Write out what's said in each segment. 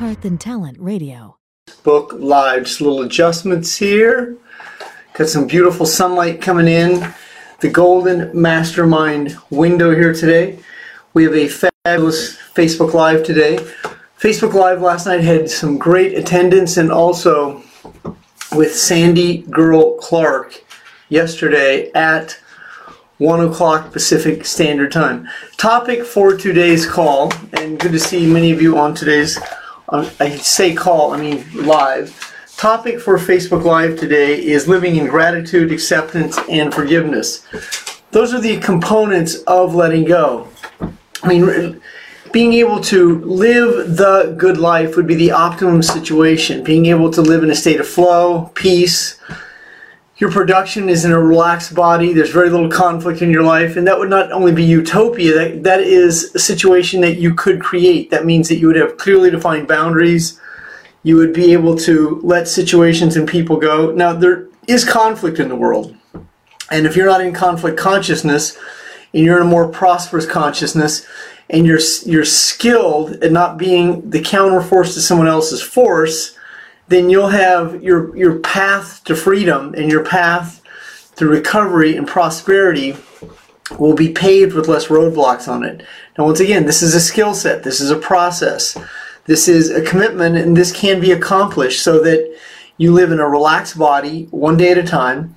Heart Than Talent Radio. Book Live. Just little adjustments here. Got some beautiful sunlight coming in. The Golden Mastermind window here today. We have a fabulous Facebook Live today. Facebook Live last night had some great attendance, and also with Sandy Girl Clark yesterday at 1 o'clock Pacific Standard Time. Topic for today's call, and good to see many of you on today's, I say call, I mean live. Topic for Facebook Live today is living in gratitude, acceptance, and forgiveness. Those are the components of letting go. I mean, being able to live the good life would be the optimum situation. Being able to live in a state of flow, peace. Your production is in a relaxed body. There's very little conflict in your life, and that would not only be utopia, that is a situation that you could create. That means that you would have clearly defined boundaries. You would be able to let situations and people go. Now, there is conflict in the world, and if you're not in conflict consciousness, and you're in a more prosperous consciousness, and you're skilled at not being the counterforce to someone else's force, then you'll have your path to freedom and your path to recovery and prosperity will be paved with less roadblocks on it. Now, once again, this is a skill set. This is a process. This is a commitment, and this can be accomplished so that you live in a relaxed body one day at a time.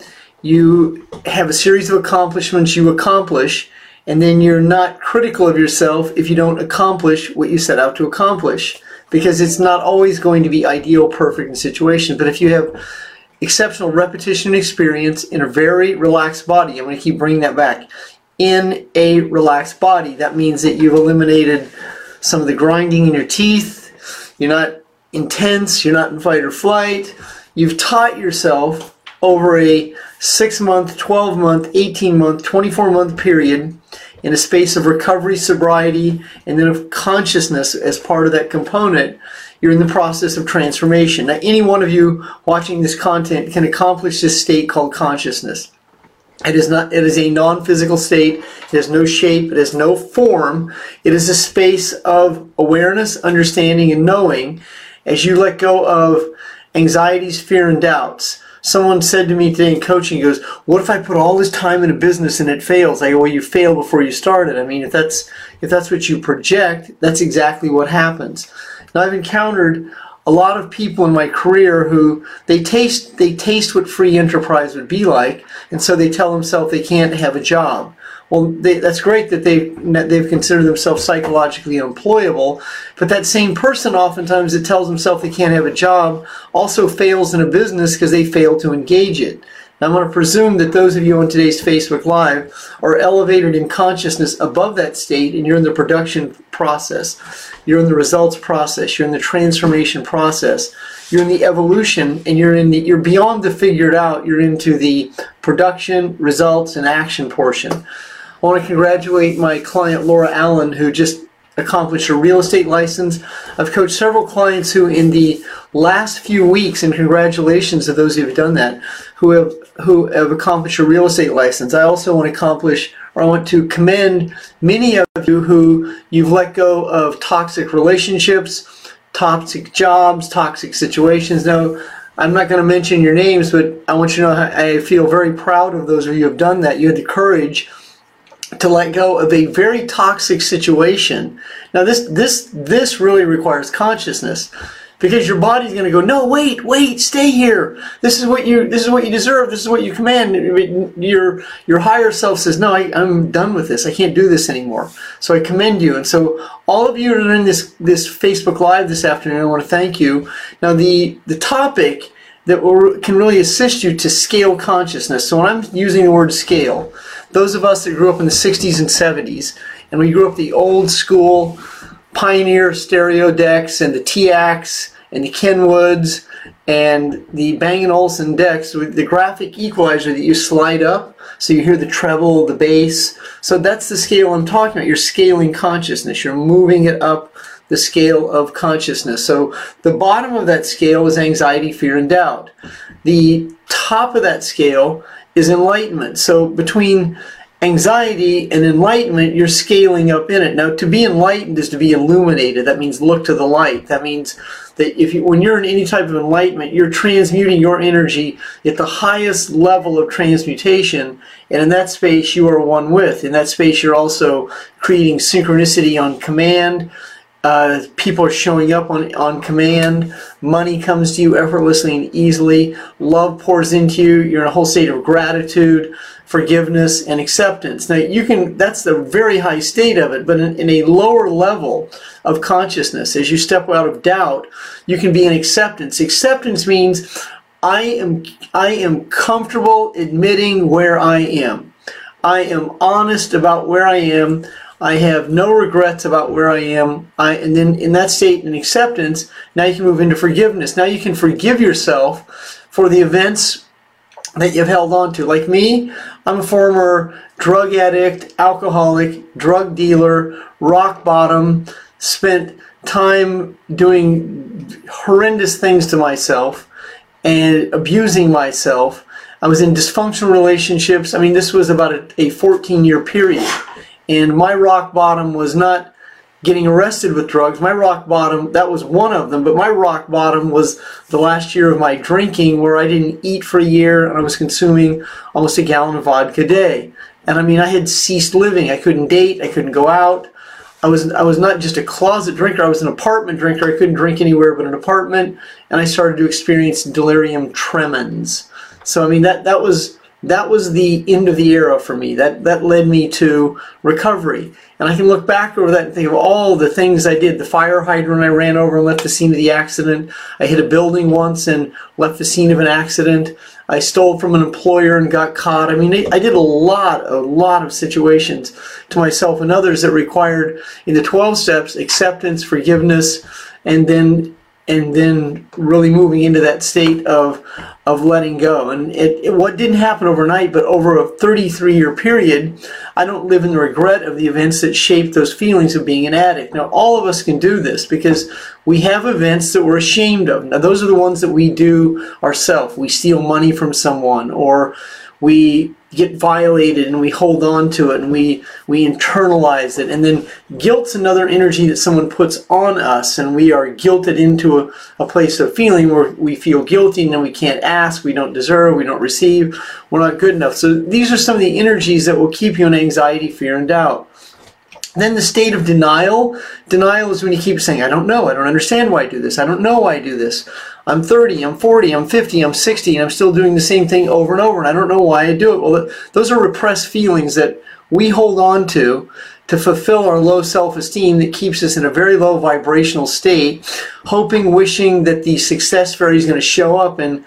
You have a series of accomplishments you accomplish, and then you're not critical of yourself if you don't accomplish what you set out to accomplish. Because it's not always going to be ideal, perfect in situations. But if you have exceptional repetition and experience in a very relaxed body, I'm going to keep bringing that back, in a relaxed body, that means that you've eliminated some of the grinding in your teeth, you're not intense, you're not in fight or flight, you've taught yourself over a 6-month, 12-month, 18-month, 24-month period in a space of recovery, sobriety, and then of consciousness as part of that component, you're in the process of transformation. Now, any one of you watching this content can accomplish this state called consciousness. It is a non-physical state. It has no shape. It has no form. It is a space of awareness, understanding, and knowing as you let go of anxieties, fear, and doubts. Someone said to me today in coaching, he goes, what if I put all this time in a business and it fails? I go, well, you failed before you started. I mean, if that's what you project, that's exactly what happens. Now, I've encountered a lot of people in my career who they taste what free enterprise would be like, and so they tell themselves they can't have a job. Well, that's great that they've considered themselves psychologically unemployable, but that same person oftentimes that tells themselves they can't have a job also fails in a business because they fail to engage it. Now, I'm going to presume that those of you on today's Facebook Live are elevated in consciousness above that state, and you're in the production process, you're in the results process, you're in the transformation process, you're in the evolution, and you're beyond the figured out, you're into the production, results, and action portion. I want to congratulate my client Laura Allen, who just accomplished a real estate license. I've coached several clients who in the last few weeks, and congratulations to those who have done that, who have accomplished a real estate license. I also want to commend many of you who you've let go of toxic relationships, toxic jobs, toxic situations. Now, I'm not going to mention your names, but I want you to know I feel very proud of those of you who have done that. You had the courage to let go of a very toxic situation. Now, this really requires consciousness, because your body's going to go, no, wait, stay here. This is what you deserve. This is what you command. Your higher self says, no, I'm done with this. I can't do this anymore. So I commend you. And so all of you who are in this Facebook Live this afternoon, I want to thank you. Now, the topic that can really assist you to scale consciousness. So when I'm using the word scale, those of us that grew up in the 60s and 70s, and we grew up the old school Pioneer stereo decks and the TX and the Kenwoods and the Bang & Olufsen decks with the graphic equalizer that you slide up so you hear the treble, the bass. So that's the scale I'm talking about. You're scaling consciousness. You're moving it up the scale of consciousness. So the bottom of that scale is anxiety, fear, and doubt. The top of that scale is enlightenment. So between Anxiety and enlightenment, you're scaling up in it. Now, to be enlightened is to be illuminated. That means look to the light. That means that when you're in any type of enlightenment, you're transmuting your energy at the highest level of transmutation, and in that space you are one with. In that space you're also creating synchronicity on command. People are showing up on command. Money comes to you effortlessly and easily. Love pours into you. You're in a whole state of gratitude, forgiveness, and acceptance. Now, that's the very high state of it, but in a lower level of consciousness, as you step out of doubt, you can be in acceptance. Acceptance means I am comfortable admitting where I am. I am honest about where I am. I have no regrets about where I am. And then in that state, in acceptance, now you can move into forgiveness. Now you can forgive yourself for the events that you've held on to. Like me, I'm a former drug addict, alcoholic, drug dealer, rock bottom, spent time doing horrendous things to myself and abusing myself. I was in dysfunctional relationships. I mean, this was about a 14-year period. And my rock bottom was not getting arrested with drugs. My rock bottom, that was one of them, but my rock bottom was the last year of my drinking, where I didn't eat for a year and I was consuming almost a gallon of vodka a day. And I mean, I had ceased living. I couldn't date. I couldn't go out. I was not just a closet drinker. I was an apartment drinker. I couldn't drink anywhere but an apartment. And I started to experience delirium tremens. So I mean, that was the end of the era for me. That led me to recovery. And I can look back over that and think of all the things I did. The fire hydrant I ran over and left the scene of the accident. I hit a building once and left the scene of an accident. I stole from an employer and got caught. I mean, I did a lot of situations to myself and others that required, in the 12 steps, acceptance, forgiveness, and then really moving into that state of letting go. And what didn't happen overnight, but over a 33-year period, I don't live in the regret of the events that shaped those feelings of being an addict. Now, all of us can do this because we have events that we're ashamed of. Now, those are the ones that we do ourselves. We steal money from someone, or we get violated and we hold on to it and we internalize it. And then guilt's another energy that someone puts on us, and we are guilted into a place of feeling where we feel guilty and then we can't ask, we don't deserve, we don't receive, we're not good enough. So these are some of the energies that will keep you in anxiety, fear, and doubt. Then the state of denial. Denial is when you keep saying, I don't know, I don't understand why I do this, I don't know why I do this. I'm 30, I'm 40, I'm 50, I'm 60, and I'm still doing the same thing over and over, and I don't know why I do it. Well, those are repressed feelings that we hold on to fulfill our low self-esteem that keeps us in a very low vibrational state, hoping, wishing that the success fairy is going to show up and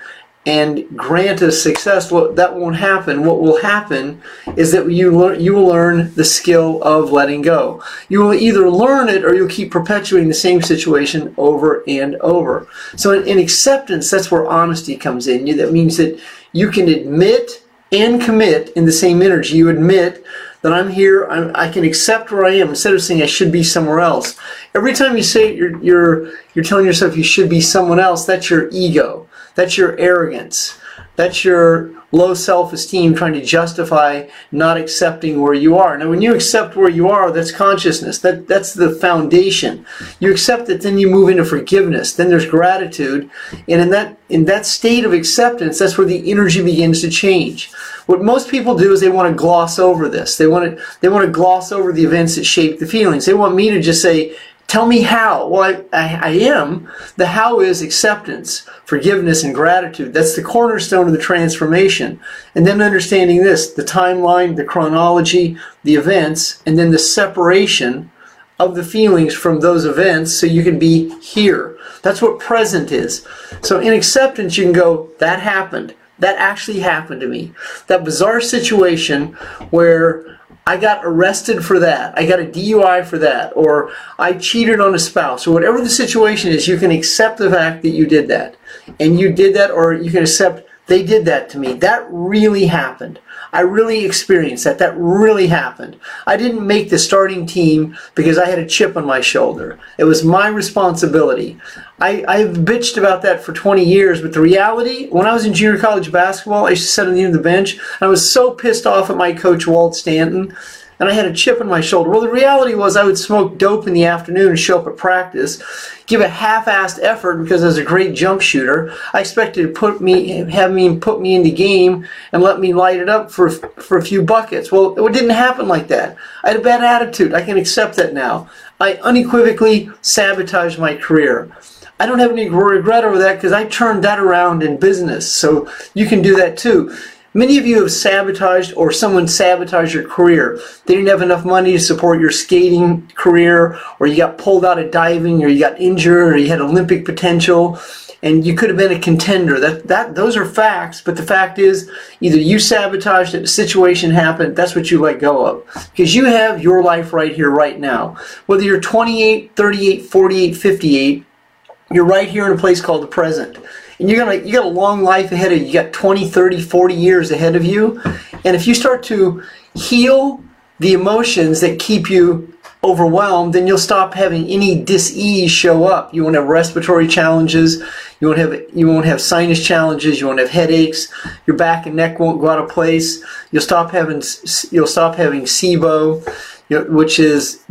grant us success. Well, that won't happen. What will happen is that you will learn the skill of letting go. You will either learn it or you'll keep perpetuating the same situation over and over. So in acceptance, that's where honesty comes in. That means that you can admit and commit in the same energy. You admit that I'm here, I can accept where I am, instead of saying I should be somewhere else. Every time you say you're telling yourself you should be someone else, that's your ego. That's your arrogance. That's your low self-esteem trying to justify not accepting where you are. Now, when you accept where you are, that's consciousness. That's the foundation. You accept it, then you move into forgiveness. Then there's gratitude. And in that state of acceptance, that's where the energy begins to change. What most people do is they want to gloss over this. They want to gloss over the events that shape the feelings. They want me to just say, tell me how. Well, I am. The how is acceptance, forgiveness, and gratitude. That's the cornerstone of the transformation. And then understanding this, the timeline, the chronology, the events, and then the separation of the feelings from those events so you can be here. That's what present is. So in acceptance, you can go, that happened. That actually happened to me. That bizarre situation where I got arrested for that, I got a DUI for that, or I cheated on a spouse, or whatever the situation is, you can accept the fact that you did that. And you did that, or you can accept They did that to me. That really happened. I really experienced that. That really happened. I didn't make the starting team because I had a chip on my shoulder. It was my responsibility. I've bitched about that for 20 years, but the reality, when I was in junior college basketball, I used to sit on the end of the bench, and I was so pissed off at my coach, Walt Stanton, and I had a chip on my shoulder. Well, the reality was I would smoke dope in the afternoon and show up at practice, give a half-assed effort because I was a great jump shooter. I expected to put me in the game and let me light it up for a few buckets. Well, it didn't happen like that. I had a bad attitude. I can accept that now. I unequivocally sabotaged my career. I don't have any regret over that because I turned that around in business. So you can do that too. Many of you have sabotaged, or someone sabotaged your career. They didn't have enough money to support your skating career, or you got pulled out of diving, or you got injured, or you had Olympic potential, and you could have been a contender. Those are facts, but the fact is, either you sabotaged it, a situation happened, that's what you let go of. Because you have your life right here, right now. Whether you're 28, 38, 48, 58, you're right here in a place called the present. And you got a long life ahead of you. You got 20, 30, 40 years ahead of you. And if you start to heal the emotions that keep you overwhelmed, then you'll stop having any dis-ease show up. You won't have respiratory challenges. You won't have sinus challenges. You won't have headaches. Your back and neck won't go out of place. You'll stop having SIBO, which is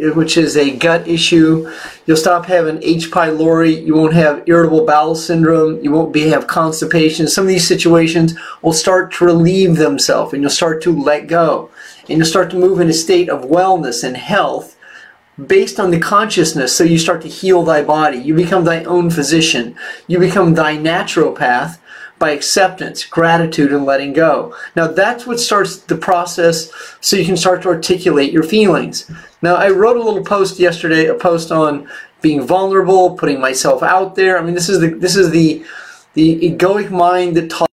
a gut issue. You'll stop having H. pylori. You won't have irritable bowel syndrome. You won't have constipation. Some of these situations will start to relieve themselves, and you'll start to let go. And you'll start to move in a state of wellness and health based on the consciousness. So you start to heal thy body. You become thy own physician. You become thy naturopath by acceptance, gratitude, and letting go. Now that's what starts the process so you can start to articulate your feelings. Now I wrote a little post yesterday, a post on being vulnerable, putting myself out there. I mean, this is the egoic mind that talks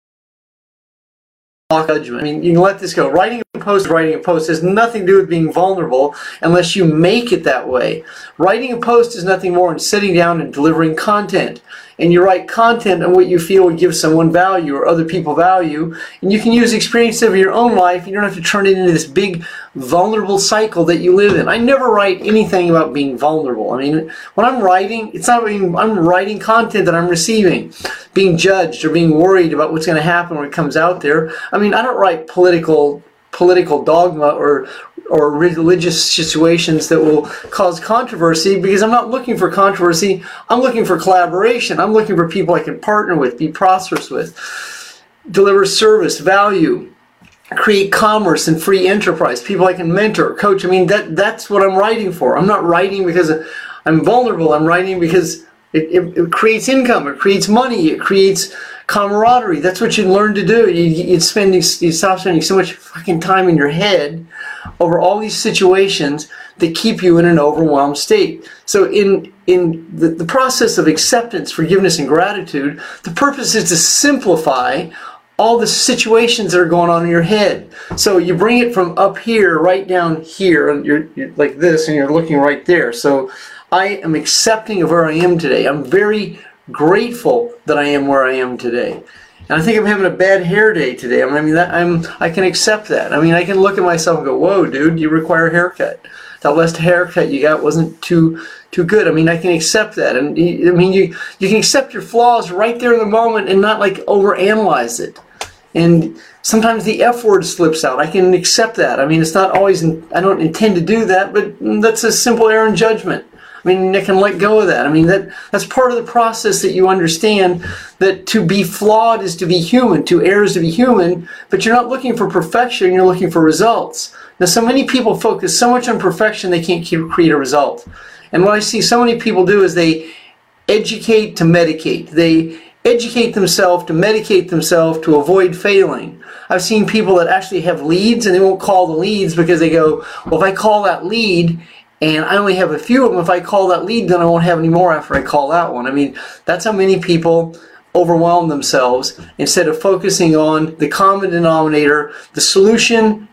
judgment. I mean, you can let this go. Writing a post has nothing to do with being vulnerable unless you make it that way. Writing a post is nothing more than sitting down and delivering content. And you write content on what you feel would give someone value or other people value. And you can use experience of your own life. You don't have to turn it into this big vulnerable cycle that you live in. I never write anything about being vulnerable. I mean, when I'm writing, I'm writing content that I'm receiving. Being judged or being worried about what's going to happen when it comes out there. I mean, I don't write political dogma or religious situations that will cause controversy, because I'm not looking for controversy. I'm looking for collaboration. I'm looking for people I can partner with, be prosperous with, deliver service, value, create commerce and free enterprise, people I can mentor, coach. I mean, that's what I'm writing for. I'm not writing because I'm vulnerable. I'm writing because it creates income, it creates money, it creates camaraderie. That's what you learn to do. You stop spending so much fucking time in your head over all these situations that keep you in an overwhelmed state. So in the process of acceptance, forgiveness, and gratitude, the purpose is to simplify all the situations that are going on in your head. So you bring it from up here right down here, and you're like this, and you're looking right there. So I am accepting of where I am today. I'm very grateful that I am where I am today. And I think I'm having a bad hair day today. I can accept that. I mean, I can look at myself and go, whoa, dude, you require a haircut. That last haircut you got wasn't too good. I mean, I can accept that. And I mean, you can accept your flaws right there in the moment and not like overanalyze it. And sometimes the F word slips out. I can accept that. I mean, it's not always, I don't intend to do that, but that's a simple error in judgment. I mean, I can let go of that. I mean, that's part of the process, that you understand that to be flawed is to be human, to err is to be human, but you're not looking for perfection, you're looking for results. Now, so many people focus so much on perfection they can't create a result. And what I see so many people do is they educate to medicate. They educate themselves to medicate themselves to avoid failing. I've seen people that actually have leads and they won't call the leads because they go, well, if I call that lead and I only have a few of them, if I call that lead, then I won't have any more after I call that one. I mean, that's how many people overwhelm themselves instead of focusing on the common denominator, the solution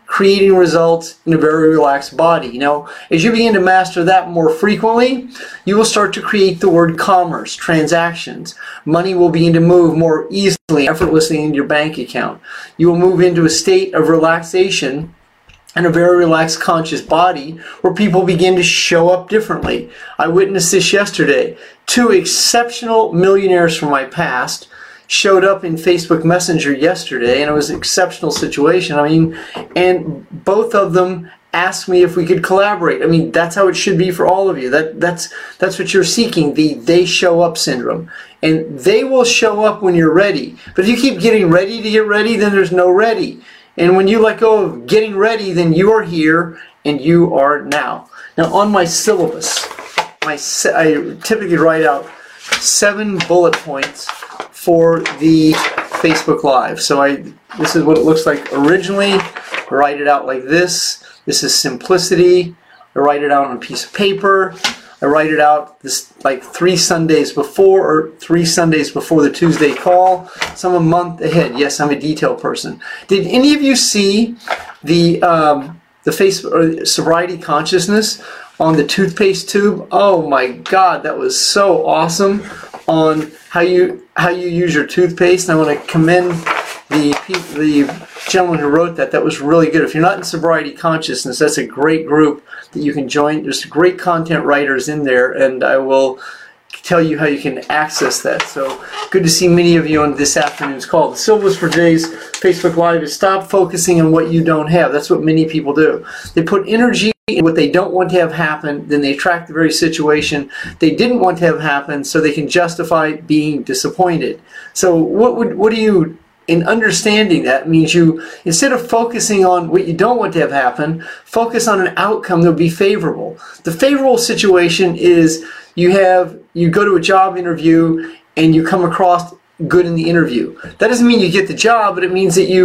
creating results in a very relaxed body. Now, as you begin to master that more frequently, you will start to create the word commerce, transactions. Money will begin to move more easily, effortlessly into your bank account. You will move into a state of relaxation and a very relaxed conscious body where people begin to show up differently. I witnessed this yesterday. 2 exceptional millionaires from my past showed up in Facebook Messenger yesterday, and it was an exceptional situation. I mean, and both of them asked me if we could collaborate. I mean, that's how it should be for all of you. That's what you're seeking, the they show up syndrome. And they will show up when you're ready. But if you keep getting ready to get ready, then there's no ready. And when you let go of getting ready, then you are here and you are now. Now, on my syllabus, I typically write out 7 bullet points for the Facebook Live. So this is what it looks like originally. I write it out like this. This is simplicity. I write it out on a piece of paper. I write it out this like 3 Sundays before, or 3 Sundays before the Tuesday call. Some a month ahead. Yes, I'm a detail person. Did any of you see the Facebook or sobriety consciousness on the toothpaste tube? Oh my God, that was so awesome on how you use your toothpaste. And I want to commend the gentleman who wrote that. That was really good. If you're not in sobriety consciousness, that's a great group that you can join. There's great content writers in there, and I will tell you how you can access that. So good to see many of you on this afternoon's call. The syllabus for today's Facebook Live is stop focusing on what you don't have. That's what many people do. They put energy in what they don't want to have happen, then they attract the very situation they didn't want to have happen so they can justify being disappointed. So what do you, in understanding that, means you, instead of focusing on what you don't want to have happen, focus on an outcome that will be favorable. The favorable situation is you go to a job interview and you come across good in the interview. That doesn't mean you get the job, but it means that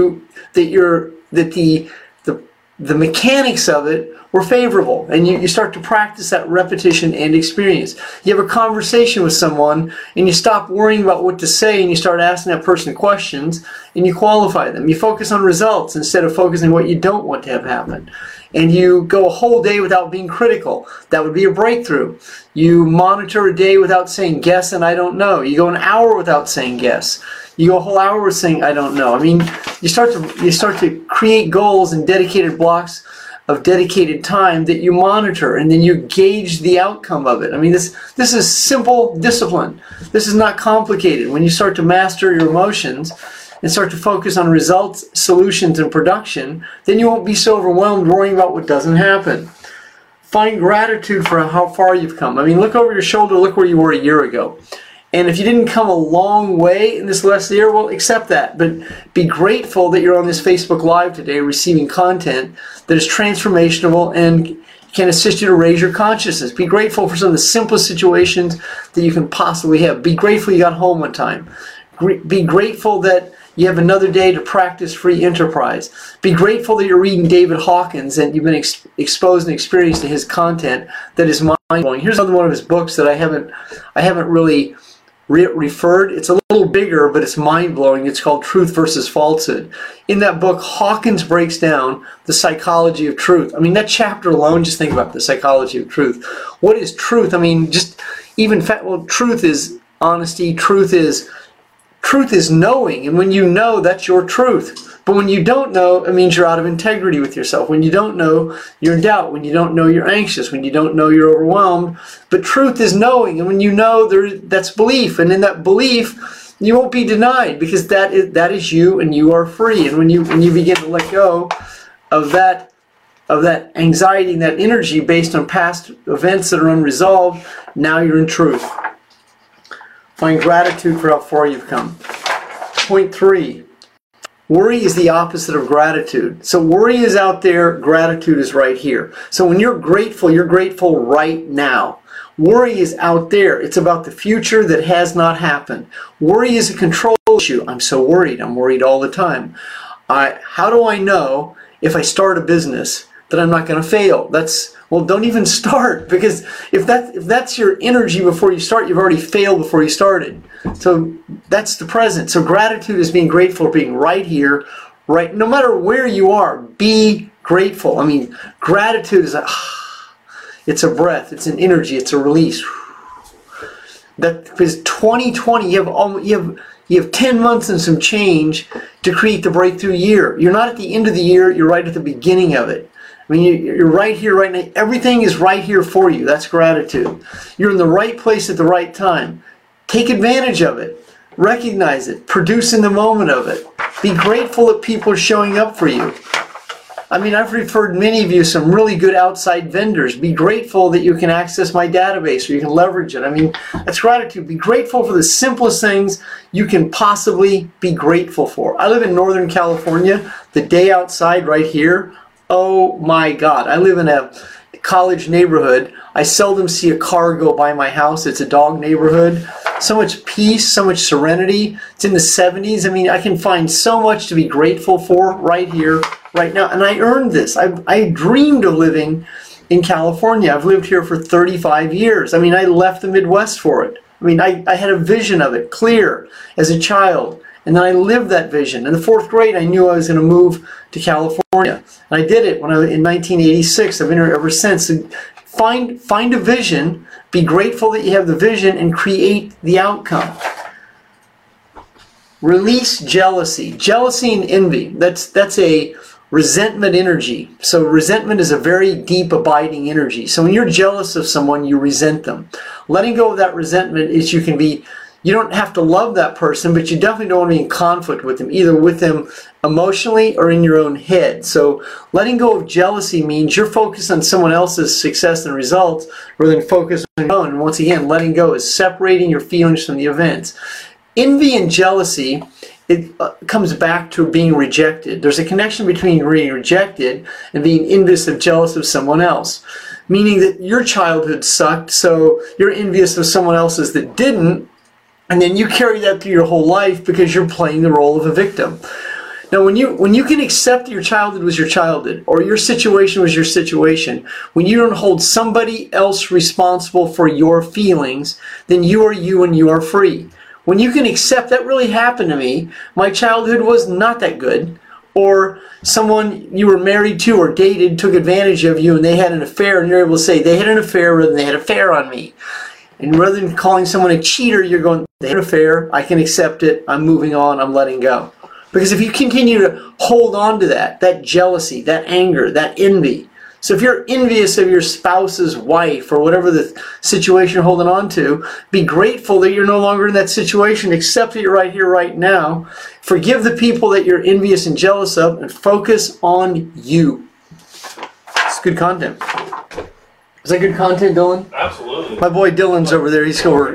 the mechanics of it were favorable, and you start to practice that repetition and experience. You have a conversation with someone and you stop worrying about what to say and you start asking that person questions and you qualify them. You focus on results instead of focusing on what you don't want to have happen. And you go a whole day without being critical. That would be a breakthrough. You monitor a day without saying guess and I don't know. You go an hour without saying guess. You go a whole hour with saying I don't know. I mean, you start to create goals and dedicated blocks of dedicated time that you monitor, and then you gauge the outcome of it. I mean, this is simple discipline. This is not complicated. When you start to master your emotions and start to focus on results, solutions, and production, then you won't be so overwhelmed worrying about what doesn't happen. Find gratitude for how far you've come. I mean, look over your shoulder, look where you were a year ago. And if you didn't come a long way in this last year, well, accept that. But be grateful that you're on this Facebook Live today receiving content that is transformational and can assist you to raise your consciousness. Be grateful for some of the simplest situations that you can possibly have. Be grateful you got home on time. Be grateful that you have another day to practice free enterprise. Be grateful that you're reading David Hawkins and you've been exposed and experienced to his content that is mind-blowing. Here's another one of his books that I haven't really referred. It's a little bigger, but it's mind-blowing. It's called Truth versus Falsehood. In that book, Hawkins breaks down the psychology of truth. I mean, that chapter alone, just think about the psychology of truth. What is truth? I mean, truth is honesty. Truth is knowing, and when you know, that's your truth. But when you don't know, it means you're out of integrity with yourself. When you don't know, you're in doubt. When you don't know, you're anxious. When you don't know, you're overwhelmed. But truth is knowing, and when you know, that's belief. And in that belief, you won't be denied, because that is you, and you are free. And when you begin to let go of that anxiety and that energy based on past events that are unresolved, now you're in truth. Find gratitude for how far you've come. Point 3. Worry is the opposite of gratitude. So worry is out there, gratitude is right here. So when you're grateful right now. Worry is out there. It's about the future that has not happened. Worry is a control issue. I'm so worried. I'm worried all the time. How do I know if I start a business that I'm not going to fail? Well, don't even start, because if that's your energy before you start, you've already failed before you started. So that's the present. So gratitude is being grateful for being right here, right, no matter where you are. Be Grateful. I mean, gratitude is it's a breath, it's an energy, it's a release. That because 2020, you have 10 months and some change to create the breakthrough year. You're not at the end of the year, you're right at the beginning of it. I mean, you're right here, right now. Everything is right here for you. That's gratitude. You're in the right place at the right time. Take advantage of it. Recognize it. Produce in the moment of it. Be grateful that people are showing up for you. I mean, I've referred many of you some really good outside vendors. Be grateful that you can access my database or you can leverage it. I mean, that's gratitude. Be grateful for the simplest things you can possibly be grateful for. I live in Northern California. The day outside right here, oh my God. I live in a college neighborhood. I seldom see a car go by my house. It's a dog neighborhood. So much peace, so much serenity. It's in the 70s. I mean, I can find so much to be grateful for right here, right now. And I earned this. I dreamed of living in California. I've lived here for 35 years. I mean, I left the Midwest for it. I mean, I had a vision of it, clear, as a child. And then I lived that vision. In the 4th grade, I knew I was going to move to California. And I did it in 1986. I've been here ever since. So find a vision, be grateful that you have the vision, and create the outcome. Release jealousy. Jealousy and envy. That's a resentment energy. So resentment is a very deep, abiding energy. So when you're jealous of someone, you resent them. Letting go of that resentment is you don't have to love that person, but you definitely don't want to be in conflict with them, either with them emotionally or in your own head. So letting go of jealousy means you're focused on someone else's success and results rather than focus on your own. And once again, letting go is separating your feelings from the events. Envy and jealousy, it comes back to being rejected. There's a connection between being rejected and being envious of, jealous of someone else. Meaning that your childhood sucked, so you're envious of someone else's that didn't, and then you carry that through your whole life because you're playing the role of a victim. Now, when you can accept that your childhood was your childhood, or your situation was your situation, when you don't hold somebody else responsible for your feelings, then you are you and you are free. When you can accept that really happened to me, my childhood was not that good, or someone you were married to or dated took advantage of you and they had an affair, and you're able to say they had an affair rather than they had an affair on me. And rather than calling someone a cheater, you're going, they had an affair, I can accept it, I'm moving on, I'm letting go. Because if you continue to hold on to that jealousy, that anger, that envy. So if you're envious of your spouse's wife or whatever the situation you're holding on to, be grateful that you're no longer in that situation, accept that you're right here, right now. Forgive the people that you're envious and jealous of, and focus on you. It's good content. Is that good content, Dylan? Absolutely. My boy Dylan's over there. He's over.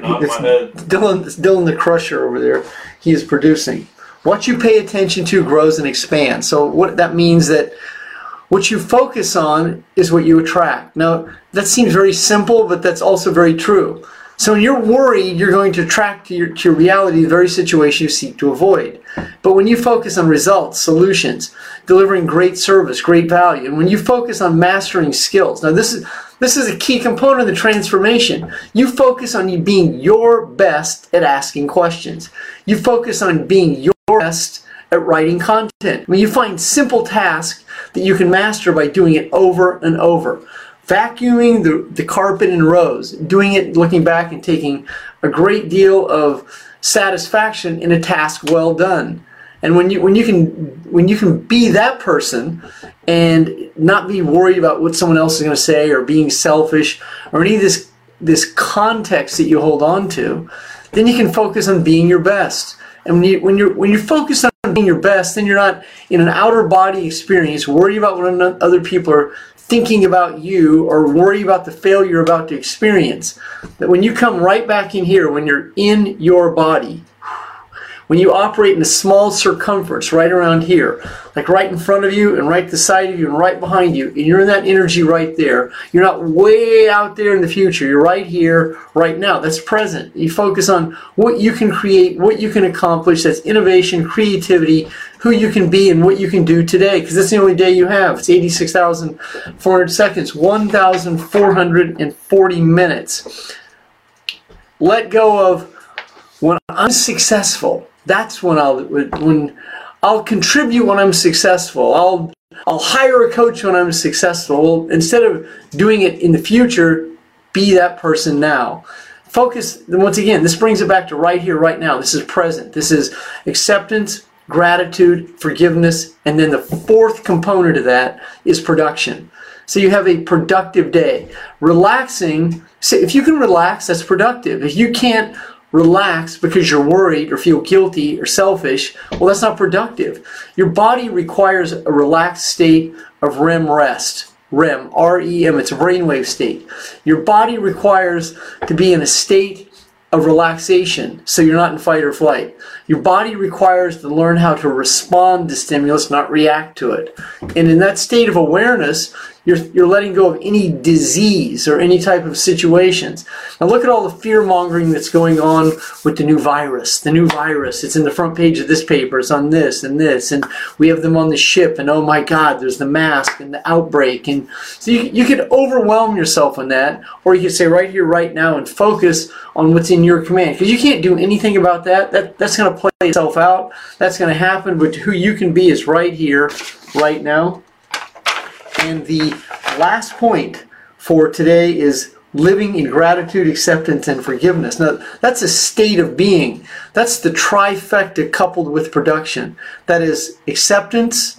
Dylan the Crusher over there. He is producing. What you pay attention to grows and expands. So what that means that what you focus on is what you attract. Now, that seems very simple, but that's also very true. So when you're worried, you're going to attract to your reality the very situation you seek to avoid. But when you focus on results, solutions, delivering great service, great value, and when you focus on mastering skills, now this is a key component of the transformation. You focus on you being your best at asking questions. You focus on being your best at writing content. When you find simple tasks that you can master by doing it over and over. Vacuuming the carpet in rows, doing it, looking back and taking a great deal of satisfaction in a task well done. And when you can be that person and not be worried about what someone else is going to say or being selfish or any of this context that you hold on to, then you can focus on being your best. And when you're focused on being your best, then you're not in an outer body experience worried about what other people are thinking about you or worry about the failure you're about to experience. That when you come right back in here, when you're in your body, when you operate in a small circumference right around here, like right in front of you and right to the side of you and right behind you, and you're in that energy right there, you're not way out there in the future, you're right here, right now. That's present. You focus on what you can create, what you can accomplish. That's innovation, creativity, who you can be, and what you can do today, because that's the only day you have. It's 86,400 seconds, 1,440 minutes. Let go of when I'm successful. That's when I'll contribute when I'm successful. I'll hire a coach when I'm successful. Well, instead of doing it in the future, be that person now. Focus, once again, this brings it back to right here, right now. This is present. This is acceptance, gratitude, forgiveness, and then the fourth component of that is production. So you have a productive day. Relaxing, so if you can relax, that's productive. If you can't relax because you're worried or feel guilty or selfish, well, that's not productive. Your body requires a relaxed state of REM rest. REM, R-E-M, it's a brainwave state. Your body requires to be in a state of relaxation, so you're not in fight or flight. Your body requires to learn how to respond to stimulus, not react to it. And in that state of awareness, you're letting go of any disease or any type of situations. Now look at all the fear-mongering that's going on with the new virus. The new virus, it's in the front page of this paper, it's on this, and we have them on the ship, and oh my God, there's the mask and the outbreak. And so you could overwhelm yourself on that, or you could say right here, right now, and focus on what's in your command. Because you can't do anything about that. That's going to play itself out. That's going to happen, but who you can be is right here, right now. And the last point for today is living in gratitude, acceptance, and forgiveness. Now, that's a state of being. That's the trifecta coupled with production. That is acceptance,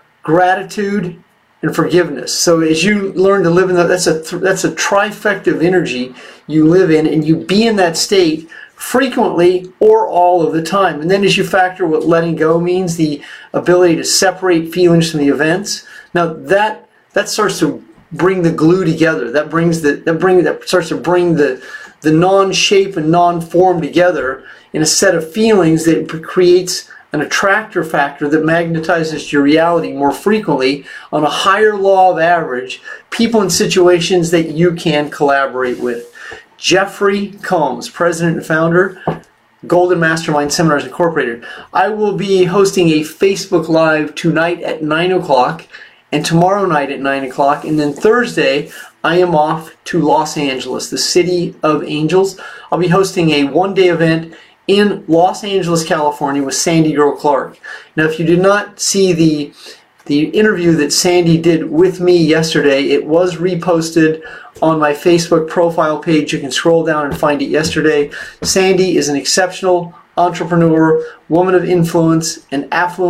gratitude, and forgiveness. So as you learn to live in that, that's a trifecta of energy you live in, and you be in that state frequently or all of the time. And then as you factor what letting go means, the ability to separate feelings from the events, now that starts to bring the glue together. That starts to bring the non-shape and non-form together in a set of feelings that creates an attractor factor that magnetizes your reality more frequently on a higher law of average, people and situations that you can collaborate with. Jeffrey Combs, president and founder, Golden Mastermind Seminars Incorporated. I will be hosting a Facebook Live tonight at 9 o'clock and tomorrow night at 9 o'clock. And then Thursday, I am off to Los Angeles, the city of angels. I'll be hosting a one-day event in Los Angeles, California with Sandy Girl Clark. Now, if you did not see the interview that Sandy did with me yesterday, it was reposted on my Facebook profile page. You can scroll down and find it yesterday. Sandy is an exceptional entrepreneur, woman of influence, an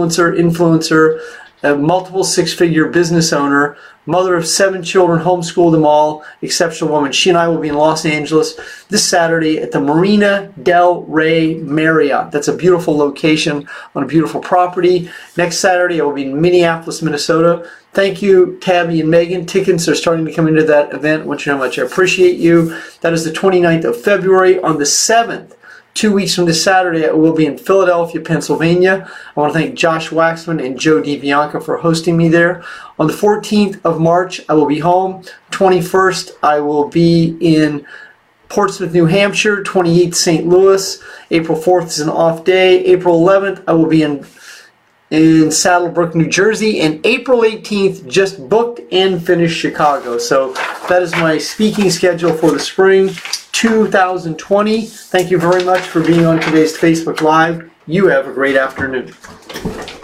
influencer, a multiple six-figure business owner, mother of 7 children, homeschooled them all, exceptional woman. She and I will be in Los Angeles this Saturday at the Marina del Rey Marriott. That's a beautiful location on a beautiful property. Next Saturday, I will be in Minneapolis, Minnesota. Thank you, Tabby and Megan. Tickets are starting to come into that event. I want you to know how much I appreciate you. That is the 29th of February. On the 7th, 2 weeks from this Saturday, I will be in Philadelphia, Pennsylvania. I want to thank Josh Waxman and Joe DiBianca for hosting me there. On the 14th of March, I will be home. 21st, I will be in Portsmouth, New Hampshire. 28th, St. Louis. April 4th is an off day. April 11th, I will be in Saddlebrook, New Jersey. And April 18th, just booked and finished Chicago. So that is my speaking schedule for the spring 2020. Thank you very much for being on today's Facebook Live. You have a great afternoon.